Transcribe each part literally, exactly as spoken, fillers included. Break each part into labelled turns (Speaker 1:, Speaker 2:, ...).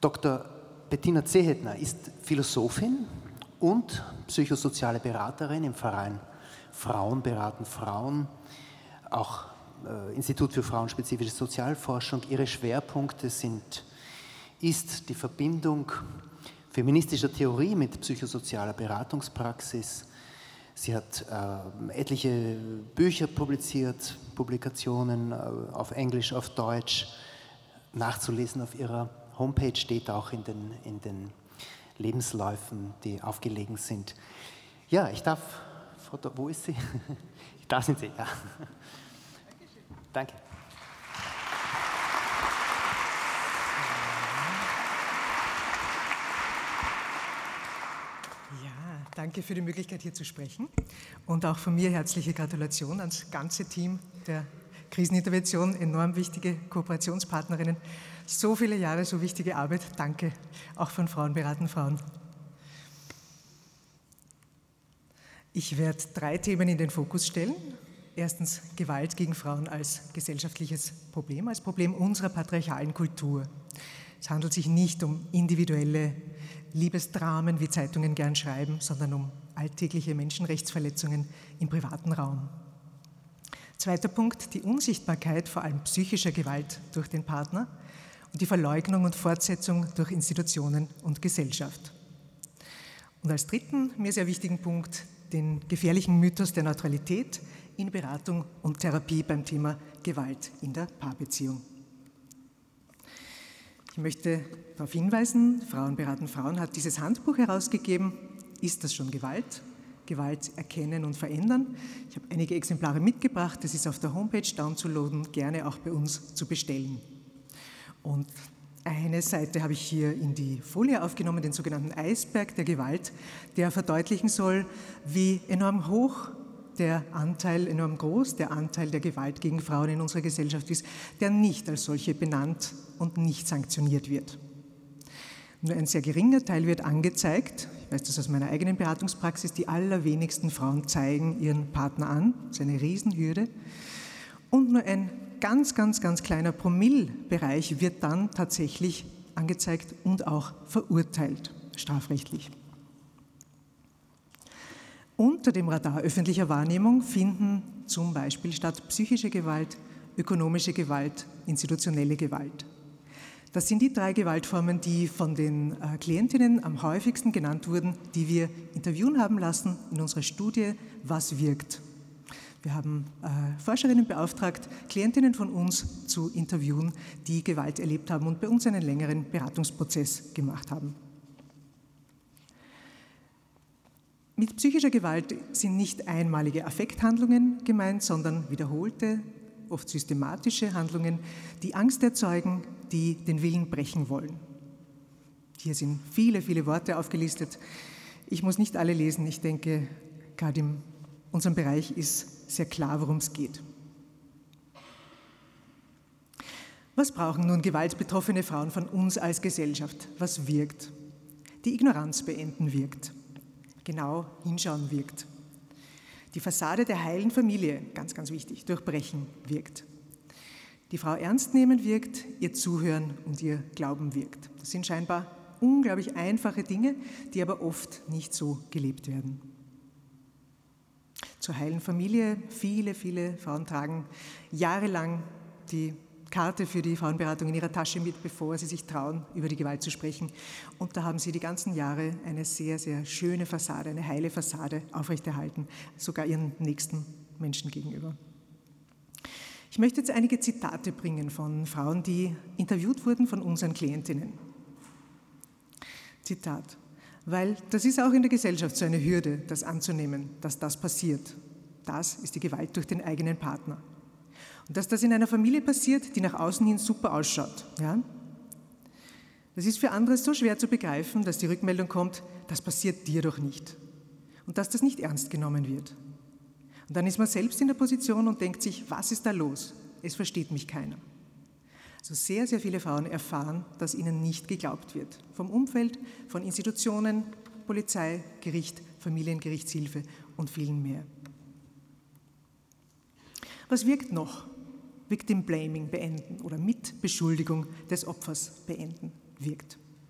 Speaker 1: Doktor Bettina Zehetner ist Philosophin und psychosoziale Beraterin im Verein Frauen beraten Frauen, auch äh, Institut für frauenspezifische Sozialforschung. Ihre Schwerpunkte sind, ist die Verbindung feministischer Theorie mit psychosozialer Beratungspraxis. Sie hat äh, etliche Bücher publiziert, Publikationen äh, auf Englisch, auf Deutsch, nachzulesen auf ihrer Homepage, steht auch in den, in den Lebensläufen, die aufgelegen sind. Ja, ich darf, Frau Do- wo ist sie? Da sind Sie, ja. Danke.
Speaker 2: Ja, danke für die Möglichkeit, hier zu sprechen. Und auch von mir herzliche Gratulation ans ganze Team der Krisenintervention, enorm wichtige Kooperationspartnerinnen. So viele Jahre, so wichtige Arbeit. Danke, auch von Frauen beraten Frauen. Ich werde drei Themen in den Fokus stellen. Erstens Gewalt gegen Frauen als gesellschaftliches Problem, als Problem unserer patriarchalen Kultur. Es handelt sich nicht um individuelle Liebesdramen, wie Zeitungen gern schreiben, sondern um alltägliche Menschenrechtsverletzungen im privaten Raum. Zweiter Punkt, die Unsichtbarkeit vor allem psychischer Gewalt durch den Partner und die Verleugnung und Fortsetzung durch Institutionen und Gesellschaft. Und als dritten, mir sehr wichtigen Punkt, den gefährlichen Mythos der Neutralität in Beratung und Therapie beim Thema Gewalt in der Paarbeziehung. Ich möchte darauf hinweisen, Frauen beraten Frauen hat dieses Handbuch herausgegeben. Ist das schon Gewalt? Gewalt erkennen und verändern. Ich habe einige Exemplare mitgebracht, das ist auf der Homepage downzuladen, gerne auch bei uns zu bestellen. Und eine Seite habe ich hier in die Folie aufgenommen, den sogenannten Eisberg der Gewalt, der verdeutlichen soll, wie enorm hoch der Anteil, enorm groß der Anteil der Gewalt gegen Frauen in unserer Gesellschaft ist, der nicht als solche benannt und nicht sanktioniert wird. Nur ein sehr geringer Teil wird angezeigt. Ich weiß das aus meiner eigenen Beratungspraxis. Die allerwenigsten Frauen zeigen ihren Partner an. Das ist eine Riesenhürde. Und nur ein ganz, ganz, ganz kleiner Promillebereich wird dann tatsächlich angezeigt und auch verurteilt, strafrechtlich. Unter dem Radar öffentlicher Wahrnehmung finden zum Beispiel statt psychische Gewalt, ökonomische Gewalt, institutionelle Gewalt. Das sind die drei Gewaltformen, die von den Klientinnen am häufigsten genannt wurden, die wir interviewen haben lassen in unserer Studie Was wirkt. Wir haben äh, Forscherinnen beauftragt, Klientinnen von uns zu interviewen, die Gewalt erlebt haben und bei uns einen längeren Beratungsprozess gemacht haben. Mit psychischer Gewalt sind nicht einmalige Affekthandlungen gemeint, sondern wiederholte, oft systematische Handlungen, die Angst erzeugen, die den Willen brechen wollen. Hier sind viele, viele Worte aufgelistet. Ich muss nicht alle lesen. Ich denke, gerade in unserem Bereich ist sehr klar, worum es geht. Was brauchen nun gewaltbetroffene Frauen von uns als Gesellschaft? Was wirkt? Die Ignoranz beenden wirkt. Genau hinschauen wirkt. Die Fassade der heilen Familie, ganz, ganz wichtig, durchbrechen wirkt. Die Frau ernst nehmen wirkt, ihr Zuhören und ihr Glauben wirkt. Das sind scheinbar unglaublich einfache Dinge, die aber oft nicht so gelebt werden. Zur heilen Familie, viele, viele Frauen tragen jahrelang die Karte für die Frauenberatung in ihrer Tasche mit, bevor sie sich trauen, über die Gewalt zu sprechen. Und da haben sie die ganzen Jahre eine sehr, sehr schöne Fassade, eine heile Fassade aufrechterhalten, sogar ihren nächsten Menschen gegenüber. Ich möchte jetzt einige Zitate bringen von Frauen, die interviewt wurden von unseren Klientinnen. Zitat: Weil das ist auch in der Gesellschaft so eine Hürde, das anzunehmen, dass das passiert. Das ist die Gewalt durch den eigenen Partner. Und dass das in einer Familie passiert, die nach außen hin super ausschaut. Ja? Das ist für andere so schwer zu begreifen, dass die Rückmeldung kommt, das passiert dir doch nicht. Und dass das nicht ernst genommen wird. Und dann ist man selbst in der Position und denkt sich, was ist da los? Es versteht mich keiner. Also sehr, sehr viele Frauen erfahren, dass ihnen nicht geglaubt wird. Vom Umfeld, von Institutionen, Polizei, Gericht, Familiengerichtshilfe und vielen mehr. Was wirkt noch? Victim Blaming beenden oder Mitbeschuldigung des Opfers beenden wirkt.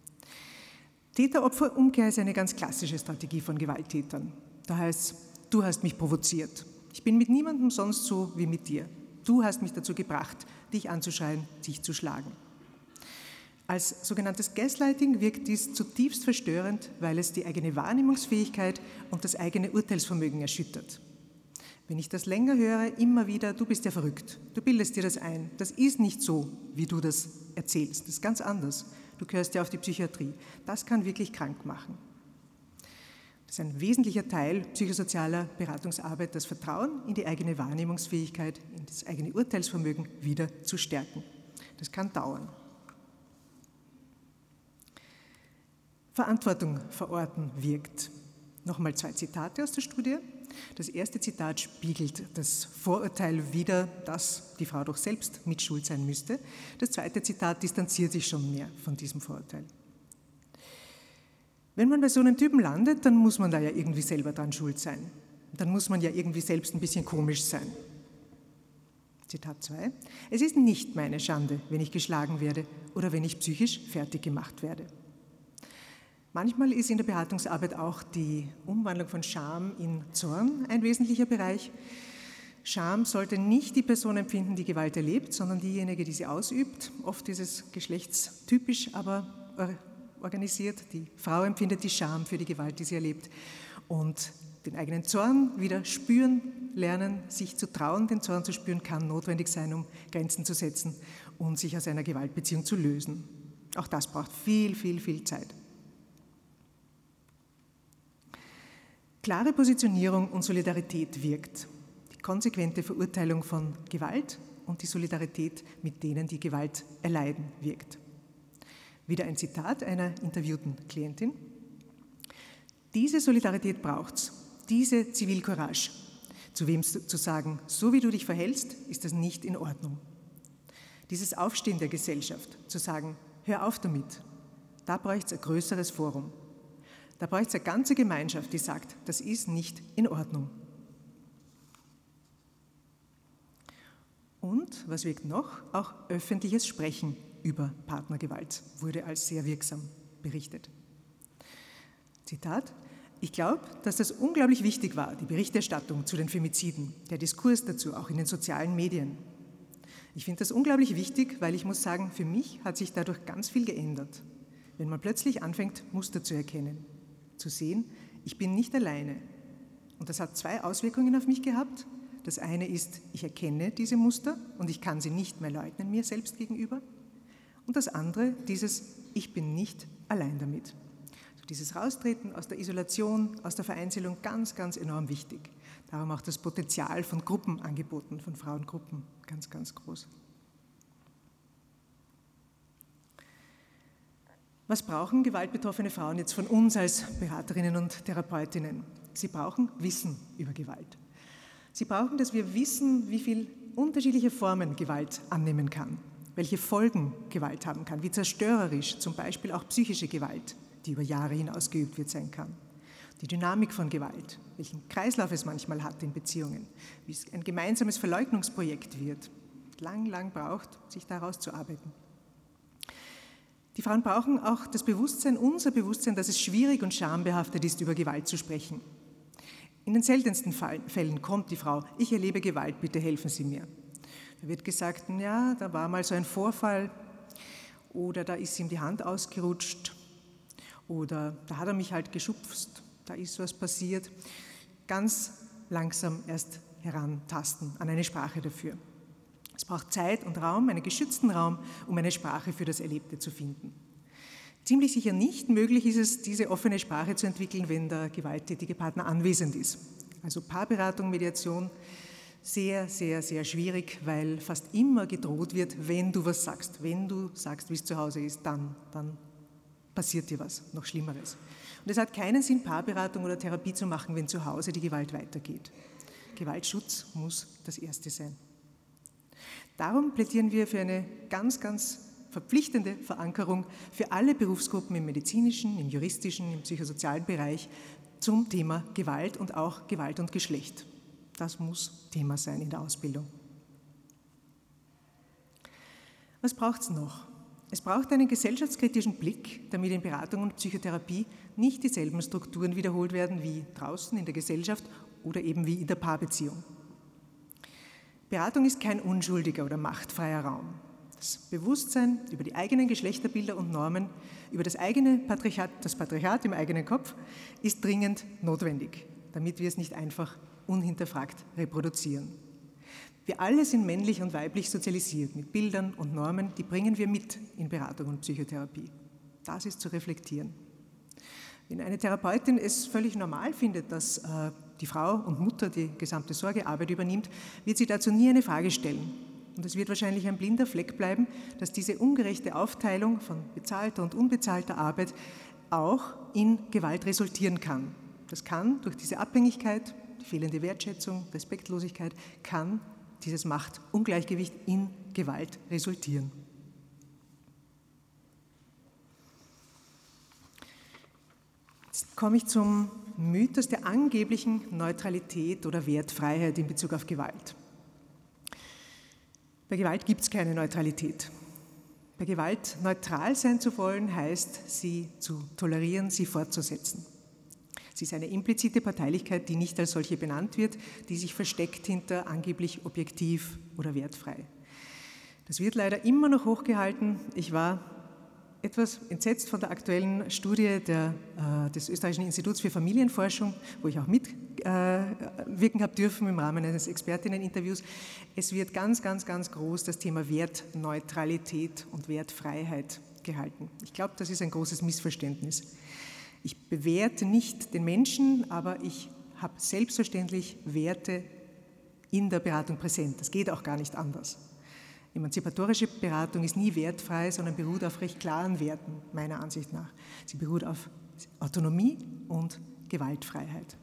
Speaker 2: Täter-Opfer-Umkehr ist eine ganz klassische Strategie von Gewalttätern. Da heißt es, du hast mich provoziert. Ich bin mit niemandem sonst so wie mit dir. Du hast mich dazu gebracht, dich anzuschreien, dich zu schlagen. Als sogenanntes Gaslighting wirkt dies zutiefst verstörend, weil es die eigene Wahrnehmungsfähigkeit und das eigene Urteilsvermögen erschüttert. Wenn ich das länger höre, immer wieder, du bist ja verrückt, du bildest dir das ein, das ist nicht so, wie du das erzählst, das ist ganz anders, du gehörst ja auf die Psychiatrie, das kann wirklich krank machen. Das ist ein wesentlicher Teil psychosozialer Beratungsarbeit, das Vertrauen in die eigene Wahrnehmungsfähigkeit, in das eigene Urteilsvermögen wieder zu stärken. Das kann dauern. Verantwortung verorten wirkt. Nochmal zwei Zitate aus der Studie. Das erste Zitat spiegelt das Vorurteil wider, dass die Frau doch selbst mit schuld sein müsste. Das zweite Zitat distanziert sich schon mehr von diesem Vorurteil. Wenn man bei so einem Typen landet, dann muss man da ja irgendwie selber dran schuld sein. Dann muss man ja irgendwie selbst ein bisschen komisch sein. Zitat zwei. Es ist nicht meine Schande, wenn ich geschlagen werde oder wenn ich psychisch fertig gemacht werde. Manchmal ist in der Beratungsarbeit auch die Umwandlung von Scham in Zorn ein wesentlicher Bereich. Scham sollte nicht die Person empfinden, die Gewalt erlebt, sondern diejenige, die sie ausübt. Oft ist es geschlechtstypisch, aber organisiert. Die Frau empfindet die Scham für die Gewalt, die sie erlebt. Und den eigenen Zorn wieder spüren, lernen, sich zu trauen, den Zorn zu spüren, kann notwendig sein, um Grenzen zu setzen und sich aus einer Gewaltbeziehung zu lösen. Auch das braucht viel, viel, viel Zeit. Klare Positionierung und Solidarität wirkt. Die konsequente Verurteilung von Gewalt und die Solidarität mit denen, die Gewalt erleiden, wirkt. Wieder ein Zitat einer interviewten Klientin. Diese Solidarität braucht's, diese Zivilcourage, zu wem zu sagen, so wie du dich verhältst, ist das nicht in Ordnung. Dieses Aufstehen der Gesellschaft, zu sagen, hör auf damit, da braucht es ein größeres Forum. Da braucht es eine ganze Gemeinschaft, die sagt, das ist nicht in Ordnung. Und, was wirkt noch? Auch öffentliches Sprechen über Partnergewalt wurde als sehr wirksam berichtet. Zitat: Ich glaube, dass das unglaublich wichtig war, die Berichterstattung zu den Femiziden, der Diskurs dazu, auch in den sozialen Medien. Ich finde das unglaublich wichtig, weil ich muss sagen, für mich hat sich dadurch ganz viel geändert, wenn man plötzlich anfängt, Muster zu erkennen. Zu sehen, ich bin nicht alleine. Und das hat zwei Auswirkungen auf mich gehabt. Das eine ist, ich erkenne diese Muster und ich kann sie nicht mehr leugnen mir selbst gegenüber. Und das andere, dieses, ich bin nicht allein damit. Also dieses Raustreten aus der Isolation, aus der Vereinzelung, ganz, ganz enorm wichtig. Darum auch das Potenzial von Gruppenangeboten, von Frauengruppen, ganz, ganz groß. Was brauchen gewaltbetroffene Frauen jetzt von uns als Beraterinnen und Therapeutinnen? Sie brauchen Wissen über Gewalt. Sie brauchen, dass wir wissen, wie viele unterschiedliche Formen Gewalt annehmen kann, welche Folgen Gewalt haben kann, wie zerstörerisch zum Beispiel auch psychische Gewalt, die über Jahre hinaus geübt wird, sein kann. Die Dynamik von Gewalt, welchen Kreislauf es manchmal hat in Beziehungen, wie es ein gemeinsames Verleugnungsprojekt wird, lang, lang braucht, sich da rauszuarbeiten. Die Frauen brauchen auch das Bewusstsein, unser Bewusstsein, dass es schwierig und schambehaftet ist, über Gewalt zu sprechen. In den seltensten Fällen kommt die Frau, ich erlebe Gewalt, bitte helfen Sie mir. Da wird gesagt, ja, da war mal so ein Vorfall oder da ist ihm die Hand ausgerutscht oder da hat er mich halt geschubst, da ist was passiert. Ganz langsam erst herantasten an eine Sprache dafür. Es braucht Zeit und Raum, einen geschützten Raum, um eine Sprache für das Erlebte zu finden. Ziemlich sicher nicht möglich ist es, diese offene Sprache zu entwickeln, wenn der gewalttätige Partner anwesend ist. Also Paarberatung, Mediation, sehr, sehr, sehr schwierig, weil fast immer gedroht wird, wenn du was sagst. Wenn du sagst, wie es zu Hause ist, dann, dann passiert dir was, noch Schlimmeres. Und es hat keinen Sinn, Paarberatung oder Therapie zu machen, wenn zu Hause die Gewalt weitergeht. Gewaltschutz muss das Erste sein. Darum plädieren wir für eine ganz, ganz verpflichtende Verankerung für alle Berufsgruppen im medizinischen, im juristischen, im psychosozialen Bereich zum Thema Gewalt und auch Gewalt und Geschlecht. Das muss Thema sein in der Ausbildung. Was braucht es noch? Es braucht einen gesellschaftskritischen Blick, damit in Beratung und Psychotherapie nicht dieselben Strukturen wiederholt werden wie draußen in der Gesellschaft oder eben wie in der Paarbeziehung. Beratung ist kein unschuldiger oder machtfreier Raum. Das Bewusstsein über die eigenen Geschlechterbilder und Normen, über das eigene Patriarchat, das Patriarchat im eigenen Kopf, ist dringend notwendig, damit wir es nicht einfach unhinterfragt reproduzieren. Wir alle sind männlich und weiblich sozialisiert mit Bildern und Normen, die bringen wir mit in Beratung und Psychotherapie. Das ist zu reflektieren. Wenn eine Therapeutin es völlig normal findet, dass äh, die Frau und Mutter die gesamte Sorgearbeit übernimmt, wird sie dazu nie eine Frage stellen. Und es wird wahrscheinlich ein blinder Fleck bleiben, dass diese ungerechte Aufteilung von bezahlter und unbezahlter Arbeit auch in Gewalt resultieren kann. Das kann durch diese Abhängigkeit, die fehlende Wertschätzung, Respektlosigkeit, kann dieses Machtungleichgewicht in Gewalt resultieren. Jetzt komme ich zum Mythos der angeblichen Neutralität oder Wertfreiheit in Bezug auf Gewalt. Bei Gewalt gibt es keine Neutralität. Bei Gewalt neutral sein zu wollen, heißt, sie zu tolerieren, sie fortzusetzen. Sie ist eine implizite Parteilichkeit, die nicht als solche benannt wird, die sich versteckt hinter angeblich objektiv oder wertfrei. Das wird leider immer noch hochgehalten. Ich war etwas entsetzt von der aktuellen Studie der, äh, des Österreichischen Instituts für Familienforschung, wo ich auch mitwirken äh, habe dürfen im Rahmen eines Expertinneninterviews. Es wird ganz, ganz, ganz groß das Thema Wertneutralität und Wertfreiheit gehalten. Ich glaube, das ist ein großes Missverständnis. Ich bewerte nicht den Menschen, aber ich habe selbstverständlich Werte in der Beratung präsent. Das geht auch gar nicht anders. Emanzipatorische Beratung ist nie wertfrei, sondern beruht auf recht klaren Werten, meiner Ansicht nach. Sie beruht auf Autonomie und Gewaltfreiheit.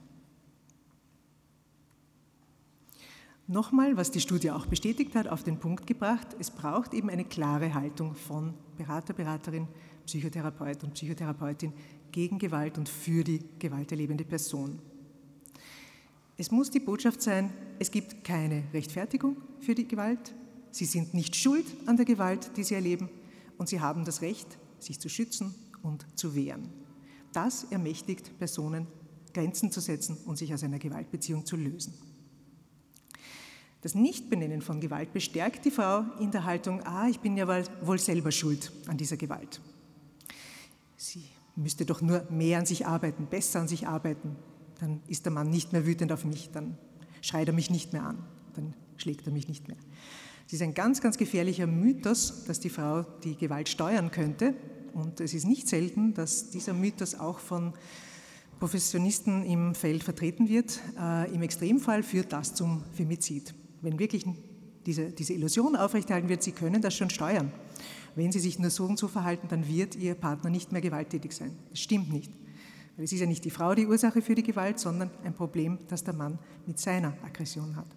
Speaker 2: Nochmal, was die Studie auch bestätigt hat, auf den Punkt gebracht, es braucht eben eine klare Haltung von Berater, Beraterin, Psychotherapeut und Psychotherapeutin gegen Gewalt und für die gewalterlebende Person. Es muss die Botschaft sein, es gibt keine Rechtfertigung für die Gewalt, sie sind nicht schuld an der Gewalt, die sie erleben, und sie haben das Recht, sich zu schützen und zu wehren. Das ermächtigt Personen, Grenzen zu setzen und sich aus einer Gewaltbeziehung zu lösen. Das Nichtbenennen von Gewalt bestärkt die Frau in der Haltung, ah, ich bin ja wohl selber schuld an dieser Gewalt. Sie müsste doch nur mehr an sich arbeiten, besser an sich arbeiten. Dann ist der Mann nicht mehr wütend auf mich, dann schreit er mich nicht mehr an, dann schlägt er mich nicht mehr. Es ist ein ganz, ganz gefährlicher Mythos, dass die Frau die Gewalt steuern könnte. Und es ist nicht selten, dass dieser Mythos auch von Professionisten im Feld vertreten wird. Äh, Im Extremfall führt das zum Femizid. Wenn wirklich diese, diese Illusion aufrechterhalten wird, sie können das schon steuern. Wenn sie sich nur so und so verhalten, dann wird ihr Partner nicht mehr gewalttätig sein. Das stimmt nicht. Weil es ist ja nicht die Frau die Ursache für die Gewalt, sondern ein Problem, das der Mann mit seiner Aggression hat.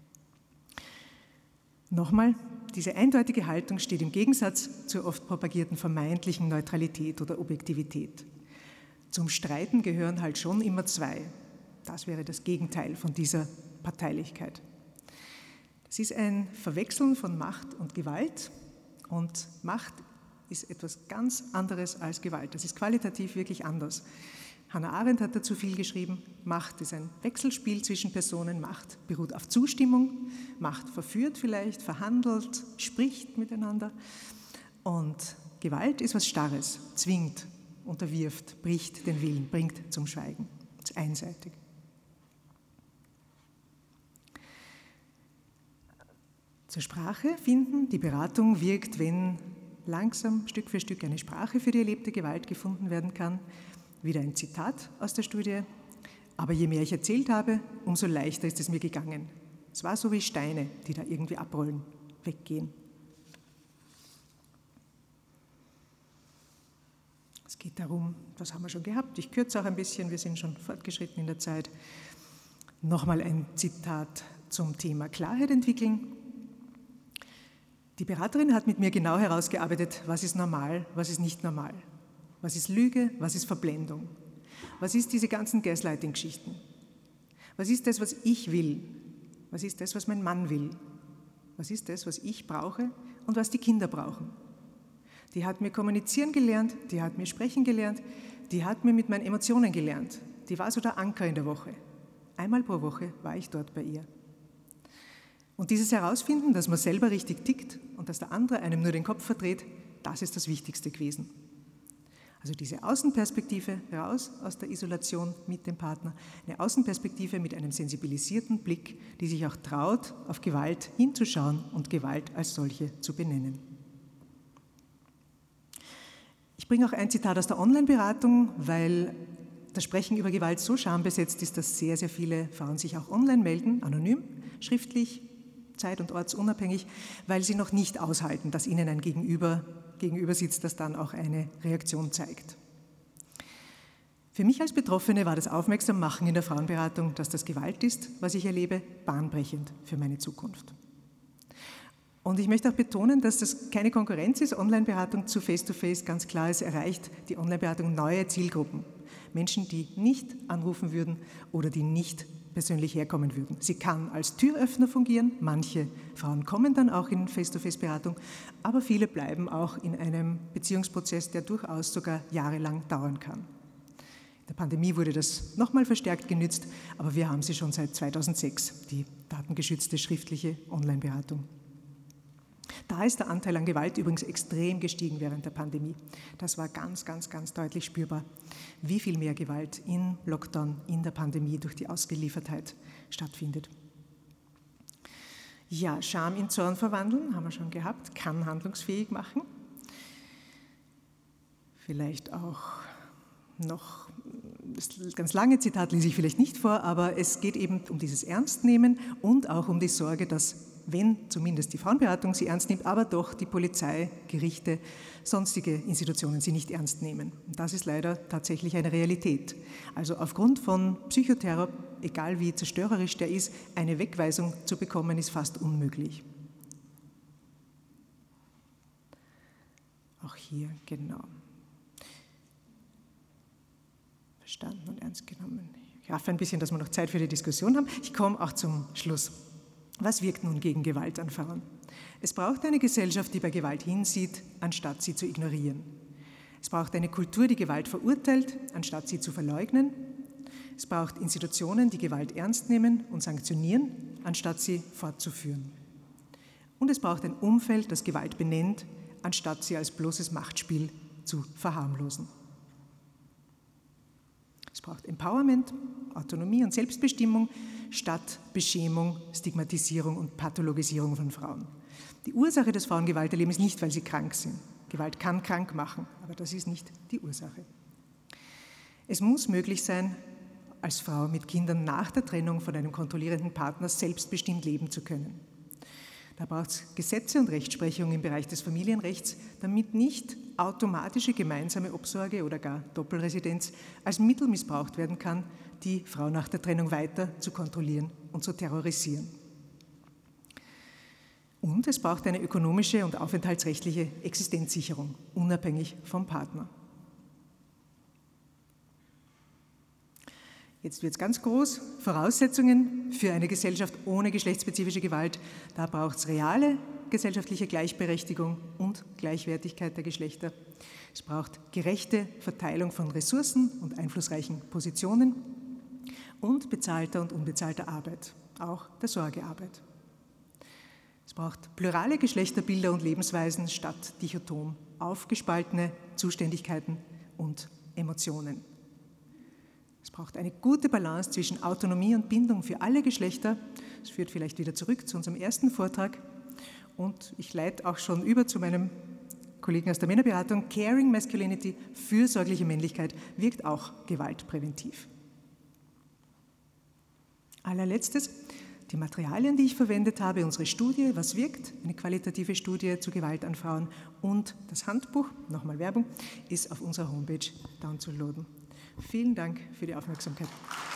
Speaker 2: Nochmal, diese eindeutige Haltung steht im Gegensatz zur oft propagierten vermeintlichen Neutralität oder Objektivität. Zum Streiten gehören halt schon immer zwei. Das wäre das Gegenteil von dieser Parteilichkeit. Das ist ein Verwechseln von Macht und Gewalt, und Macht ist etwas ganz anderes als Gewalt. Das ist qualitativ wirklich anders. Hannah Arendt hat dazu viel geschrieben. Macht ist ein Wechselspiel zwischen Personen. Macht beruht auf Zustimmung. Macht verführt vielleicht, verhandelt, spricht miteinander. Und Gewalt ist was Starres, zwingt, unterwirft, bricht den Willen, bringt zum Schweigen. Das ist einseitig. Zur Sprache finden. Die Beratung wirkt, wenn langsam Stück für Stück eine Sprache für die erlebte Gewalt gefunden werden kann. Wieder ein Zitat aus der Studie. Aber je mehr ich erzählt habe, umso leichter ist es mir gegangen. Es war so wie Steine, die da irgendwie abrollen, weggehen. Es geht darum, das haben wir schon gehabt, ich kürze auch ein bisschen, wir sind schon fortgeschritten in der Zeit. Nochmal ein Zitat zum Thema Klarheit entwickeln. Die Beraterin hat mit mir genau herausgearbeitet, was ist normal, was ist nicht normal. Was ist Lüge, was ist Verblendung? Was ist diese ganzen Gaslighting-Geschichten? Was ist das, was ich will? Was ist das, was mein Mann will? Was ist das, was ich brauche und was die Kinder brauchen? Die hat mir kommunizieren gelernt, die hat mir sprechen gelernt, die hat mir mit meinen Emotionen gelernt. Die war so der Anker in der Woche. Einmal pro Woche war ich dort bei ihr. Und dieses Herausfinden, dass man selber richtig tickt und dass der andere einem nur den Kopf verdreht, das ist das Wichtigste gewesen. Also diese Außenperspektive raus aus der Isolation mit dem Partner, eine Außenperspektive mit einem sensibilisierten Blick, die sich auch traut, auf Gewalt hinzuschauen und Gewalt als solche zu benennen. Ich bringe auch ein Zitat aus der Online-Beratung, weil das Sprechen über Gewalt so schambesetzt ist, dass sehr, sehr viele Frauen sich auch online melden, anonym, schriftlich, zeit- und ortsunabhängig, weil sie noch nicht aushalten, dass ihnen ein Gegenüber gegenüber sitzt, das dann auch eine Reaktion zeigt. Für mich als Betroffene war das Aufmerksammachen in der Frauenberatung, dass das Gewalt ist, was ich erlebe, bahnbrechend für meine Zukunft. Und ich möchte auch betonen, dass das keine Konkurrenz ist, Online-Beratung zu Face-to-Face, ganz klar, es erreicht die Online-Beratung neue Zielgruppen. Menschen, die nicht anrufen würden oder die nicht persönlich herkommen würden. Sie kann als Türöffner fungieren, manche Frauen kommen dann auch in Face-to-Face-Beratung, aber viele bleiben auch in einem Beziehungsprozess, der durchaus sogar jahrelang dauern kann. In der Pandemie wurde das nochmal verstärkt genützt, aber wir haben sie schon seit zweitausendsechs, die datengeschützte schriftliche Online-Beratung. Da ist der Anteil an Gewalt übrigens extrem gestiegen während der Pandemie. Das war ganz, ganz, ganz deutlich spürbar, wie viel mehr Gewalt im Lockdown, in der Pandemie durch die Ausgeliefertheit stattfindet. Ja, Scham in Zorn verwandeln, haben wir schon gehabt, kann handlungsfähig machen. Vielleicht auch noch, das ganz lange Zitat lese ich vielleicht nicht vor, aber es geht eben um dieses Ernstnehmen und auch um die Sorge, dass, wenn zumindest die Frauenberatung sie ernst nimmt, aber doch die Polizei, Gerichte, sonstige Institutionen sie nicht ernst nehmen. Und das ist leider tatsächlich eine Realität. Also aufgrund von Psychoterror, egal wie zerstörerisch der ist, eine Wegweisung zu bekommen, ist fast unmöglich. Auch hier, genau. Verstanden und ernst genommen. Ich hoffe ein bisschen, dass wir noch Zeit für die Diskussion haben. Ich komme auch zum Schluss. Was wirkt nun gegen Gewalt an Frauen? Es braucht eine Gesellschaft, die bei Gewalt hinsieht, anstatt sie zu ignorieren. Es braucht eine Kultur, die Gewalt verurteilt, anstatt sie zu verleugnen. Es braucht Institutionen, die Gewalt ernst nehmen und sanktionieren, anstatt sie fortzuführen. Und es braucht ein Umfeld, das Gewalt benennt, anstatt sie als bloßes Machtspiel zu verharmlosen. Es braucht Empowerment, Autonomie und Selbstbestimmung statt Beschämung, Stigmatisierung und Pathologisierung von Frauen. Die Ursache des Frauengewalterlebens ist nicht, weil sie krank sind. Gewalt kann krank machen, aber das ist nicht die Ursache. Es muss möglich sein, als Frau mit Kindern nach der Trennung von einem kontrollierenden Partner selbstbestimmt leben zu können. Da braucht es Gesetze und Rechtsprechung im Bereich des Familienrechts, damit nicht automatische gemeinsame Obsorge oder gar Doppelresidenz als Mittel missbraucht werden kann, die Frau nach der Trennung weiter zu kontrollieren und zu terrorisieren. Und es braucht eine ökonomische und aufenthaltsrechtliche Existenzsicherung, unabhängig vom Partner. Jetzt wird es ganz groß. Voraussetzungen für eine Gesellschaft ohne geschlechtsspezifische Gewalt. Da braucht es reale gesellschaftliche Gleichberechtigung und Gleichwertigkeit der Geschlechter. Es braucht gerechte Verteilung von Ressourcen und einflussreichen Positionen und bezahlter und unbezahlter Arbeit, auch der Sorgearbeit. Es braucht plurale Geschlechterbilder und Lebensweisen statt dichotom aufgespaltene Zuständigkeiten und Emotionen. Es braucht eine gute Balance zwischen Autonomie und Bindung für alle Geschlechter. Das führt vielleicht wieder zurück zu unserem ersten Vortrag. Und ich leite auch schon über zu meinem Kollegen aus der Männerberatung. Caring Masculinity, fürsorgliche Männlichkeit, wirkt auch gewaltpräventiv. Allerletztes, die Materialien, die ich verwendet habe, unsere Studie, was wirkt, eine qualitative Studie zu Gewalt an Frauen und das Handbuch, nochmal Werbung, ist auf unserer Homepage downzuladen. Vielen Dank für die Aufmerksamkeit.